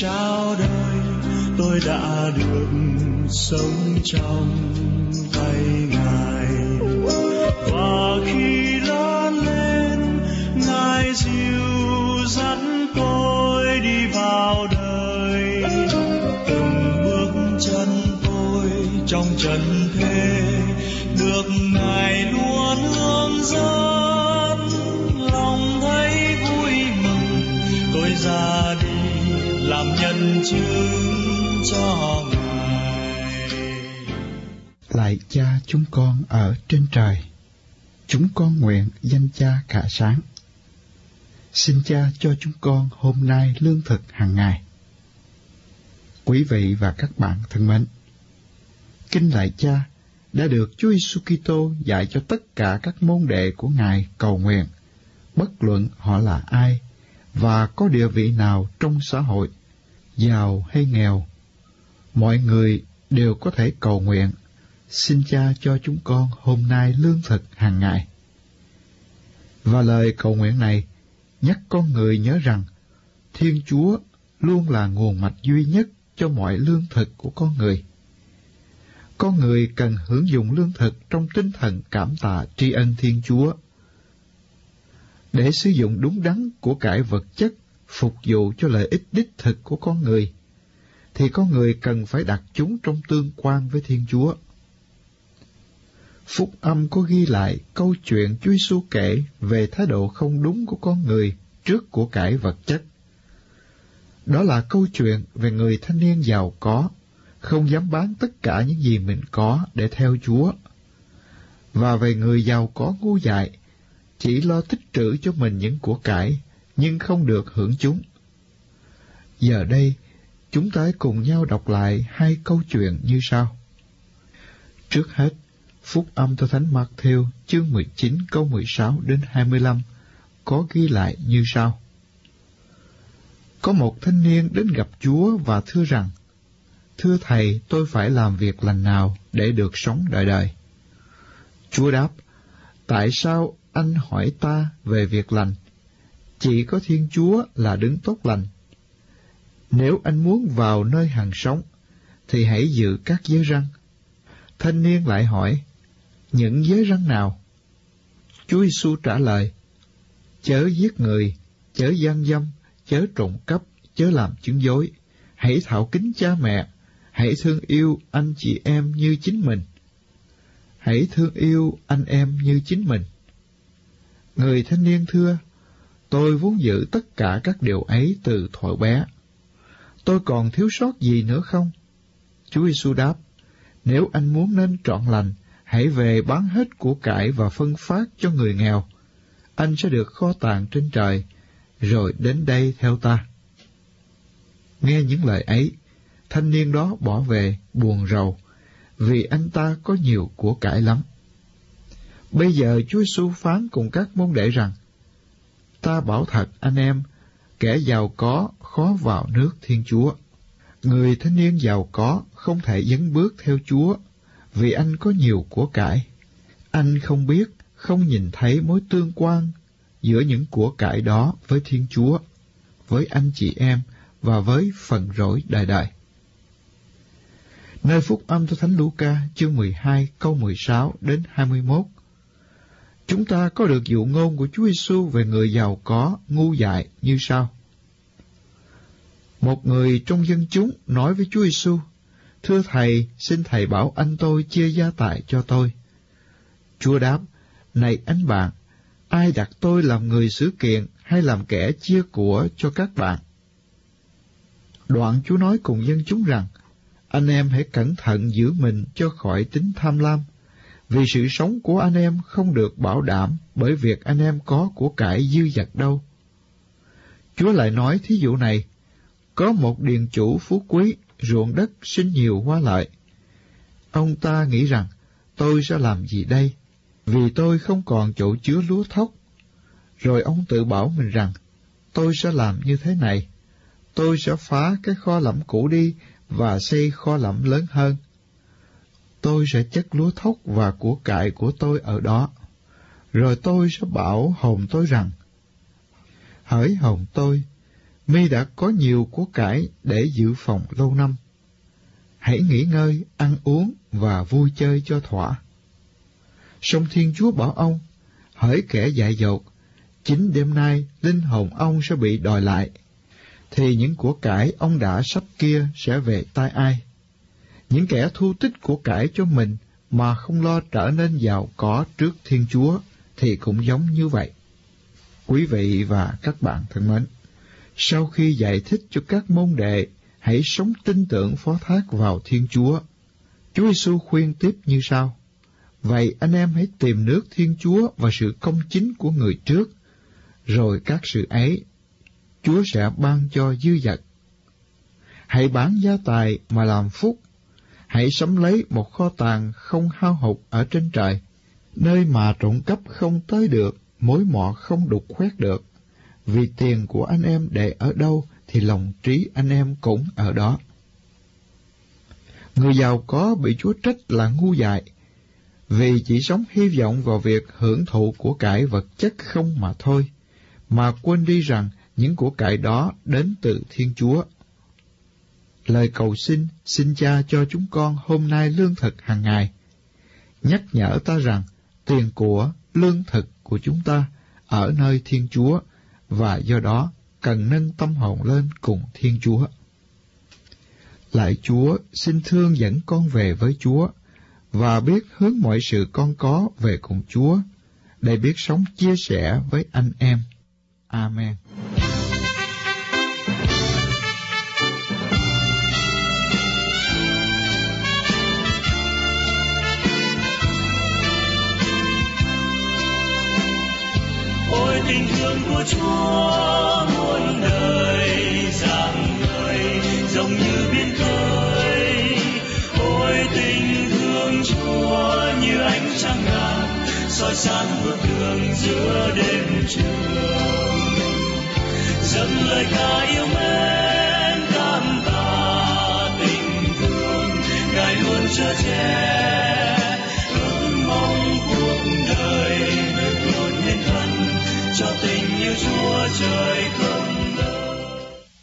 trao đời, tôi đã được sống trong tay Ngài. Và khi lớn lên, Ngài dìu dắt tôi đi vào đời. Từng bước chân tôi trong trần thế được Ngài luôn hướng dẫn. Lòng thấy vui mừng, tôi ra đi làm nhân chứng cho Ngài. Lạy Cha chúng con ở trên trời, chúng con nguyện danh Cha khả sáng. Xin Cha cho chúng con hôm nay lương thực hàng ngày. Quý vị và các bạn thân mến, Kinh lạy Cha đã được Chúa Giêsu Kitô dạy cho tất cả các môn đệ của Ngài cầu nguyện, bất luận họ là ai và có địa vị nào trong xã hội, giàu hay nghèo. Mọi người đều có thể cầu nguyện, xin Cha cho chúng con hôm nay lương thực hàng ngày. Và lời cầu nguyện này nhắc con người nhớ rằng Thiên Chúa luôn là nguồn mạch duy nhất cho mọi lương thực của con người. Con người cần hưởng dụng lương thực trong tinh thần cảm tạ tri ân Thiên Chúa. Để sử dụng đúng đắn của cải vật chất phục vụ cho lợi ích đích thực của con người, thì con người cần phải đặt chúng trong tương quan với Thiên Chúa. Phúc âm có ghi lại câu chuyện Chúa Giêsu kể về thái độ không đúng của con người trước của cải vật chất. Đó là câu chuyện về người thanh niên giàu có, không dám bán tất cả những gì mình có để theo Chúa, và về người giàu có ngu dại, chỉ lo tích trữ cho mình những của cải, nhưng không được hưởng chúng. Giờ đây, chúng ta cùng nhau đọc lại hai câu chuyện như sau. Trước hết, Phúc âm theo Thánh Mác-thêu chương 19 câu 16 đến 25 có ghi lại như sau. Có một thanh niên đến gặp Chúa và thưa rằng, Thưa Thầy, tôi phải làm việc lành nào để được sống đời đời? Chúa đáp, tại sao anh hỏi ta về việc lành? Chỉ có Thiên Chúa là đứng tốt lành. Nếu anh muốn vào nơi hằng sống, thì hãy giữ các giới răn. Thanh niên lại hỏi, những giới răn nào? Chúa Giêsu trả lời, chớ giết người, chớ gian dâm, chớ trộm cắp, chớ làm chứng dối, hãy thảo kính cha mẹ, hãy thương yêu anh chị em như chính mình. Hãy thương yêu anh em như chính mình. Người thanh niên thưa, tôi vốn giữ tất cả các điều ấy từ thuở bé. Tôi còn thiếu sót gì nữa không? Chúa Giêsu đáp, nếu anh muốn nên trọn lành, hãy về bán hết của cải và phân phát cho người nghèo. Anh sẽ được kho tàng trên trời, rồi đến đây theo ta. Nghe những lời ấy, thanh niên đó bỏ về buồn rầu, vì anh ta có nhiều của cải lắm. Bây giờ Chúa Giêsu phán cùng các môn đệ rằng, ta bảo thật anh em, kẻ giàu có khó vào nước Thiên Chúa. Người thanh niên giàu có không thể dấn bước theo Chúa, vì anh có nhiều của cải. Anh không biết, không nhìn thấy mối tương quan giữa những của cải đó với Thiên Chúa, với anh chị em và với phần rỗi đời đời. Nơi Phúc âm theo Thánh Luca chương 12 câu 16 đến 21, chúng ta có được dụ ngôn của Chúa Giêsu về người giàu có ngu dại như sau. Một người trong dân chúng nói với Chúa Giêsu, Thưa Thầy, xin Thầy bảo anh tôi chia gia tài cho tôi. Chúa đáp, này anh bạn, ai đặt tôi làm người xứ kiện hay làm kẻ chia của cho các bạn? Đoạn Chúa nói cùng dân chúng rằng, anh em hãy cẩn thận giữ mình cho khỏi tính tham lam, vì sự sống của anh em không được bảo đảm bởi việc anh em có của cải dư dật đâu. Chúa lại nói thí dụ này, có một điền chủ phú quý, ruộng đất sinh nhiều hoa lợi. Ông ta nghĩ rằng, tôi sẽ làm gì đây, vì tôi không còn chỗ chứa lúa thóc. Rồi ông tự bảo mình rằng, tôi sẽ làm như thế này, tôi sẽ phá cái kho lẫm cũ đi và xây kho lẫm lớn hơn. Tôi sẽ chất lúa thóc và của cải của tôi ở đó. Rồi tôi sẽ bảo hồn tôi rằng, hỡi hồn tôi, mi đã có nhiều của cải để dự phòng lâu năm. Hãy nghỉ ngơi, ăn uống và vui chơi cho thỏa. Song Thiên Chúa bảo ông, hỡi kẻ dại dột, chính đêm nay linh hồn ông sẽ bị đòi lại, thì những của cải ông đã sắp kia sẽ về tay ai? Những kẻ thu tích của cải cho mình mà không lo trở nên giàu có trước Thiên Chúa thì cũng giống như vậy. Quý vị và các bạn thân mến, sau khi giải thích cho các môn đệ hãy sống tin tưởng phó thác vào Thiên Chúa, Chúa Giêsu khuyên tiếp như sau: vậy anh em hãy tìm nước Thiên Chúa và sự công chính của người trước, rồi các sự ấy Chúa sẽ ban cho dư dật. Hãy bán gia tài mà làm phúc, hãy sắm lấy một kho tàng không hao hụt ở trên trời, nơi mà trộm cắp không tới được, mối mọ không đục khoét được. Vì tiền của anh em để ở đâu thì lòng trí anh em cũng ở đó. Người giàu có bị Chúa trách là ngu dại, vì chỉ sống hy vọng vào việc hưởng thụ của cải vật chất không mà thôi, mà quên đi rằng những của cải đó đến từ Thiên Chúa. Lời cầu xin Cha cho chúng con hôm nay lương thực hàng ngày, nhắc nhở ta rằng tiền của, lương thực của chúng ta ở nơi Thiên Chúa, và do đó cần nâng tâm hồn lên cùng Thiên Chúa. Lạy Chúa, xin thương dẫn con về với Chúa, và biết hướng mọi sự con có về cùng Chúa, để biết sống chia sẻ với anh em. Amen. Ôi tình thương của Chúa muôn đời rạng ngời giống như biển khơi. Ôi tình thương Chúa như ánh trăng ngàn soi sáng bước đường giữa đêm trường. Dâng lời ca yêu mến cảm tạ tình thương Ngài luôn chở che, ước mong cuộc đời luôn hiến thân cho tình yêu Chúa trời